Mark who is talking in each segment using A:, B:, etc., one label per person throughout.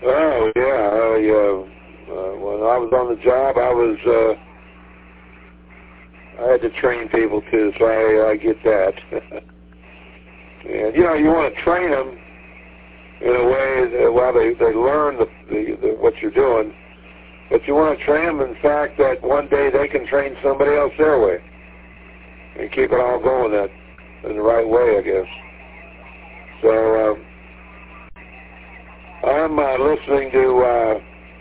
A: Oh yeah, when I was on the job, I had to train people too, so I get that. And you know, you want to train them in a way that while they learn the what you're doing, but you want to train them in fact that one day they can train somebody else their way and keep it all going that in the right way, I guess. So I'm listening to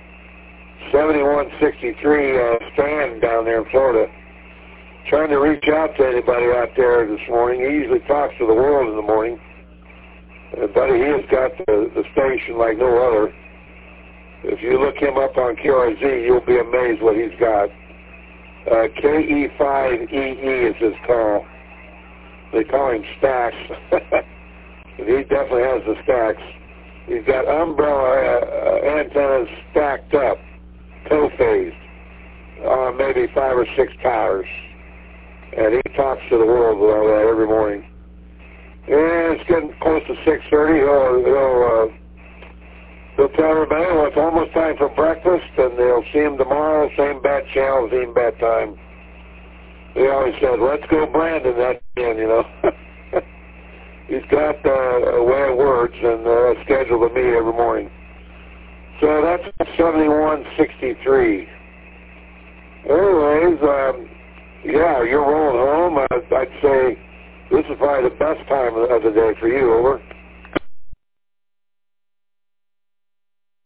A: 7163 Stan down there in Florida, trying to reach out to anybody out there this morning. He usually talks to the world in the morning. Buddy, he has got the station like no other. If you look him up on QRZ, you'll be amazed what he's got. KE5EE is his call. They call him Stacks. And he definitely has the stacks. He's got umbrella antennas stacked up, co-phased, on maybe 5 or 6 towers. And he talks to the world with all that every morning. And it's getting close to 6:30. He'll tell everybody, well, it's almost time for breakfast, and they'll see him tomorrow, same bat channel, same bat time. He always said, let's go Brandon, that again, you know. He's got a way of words and a schedule to meet every morning. So that's 7163. Anyways, yeah, you're rolling home. I'd say this is probably the best time of the day for you, over.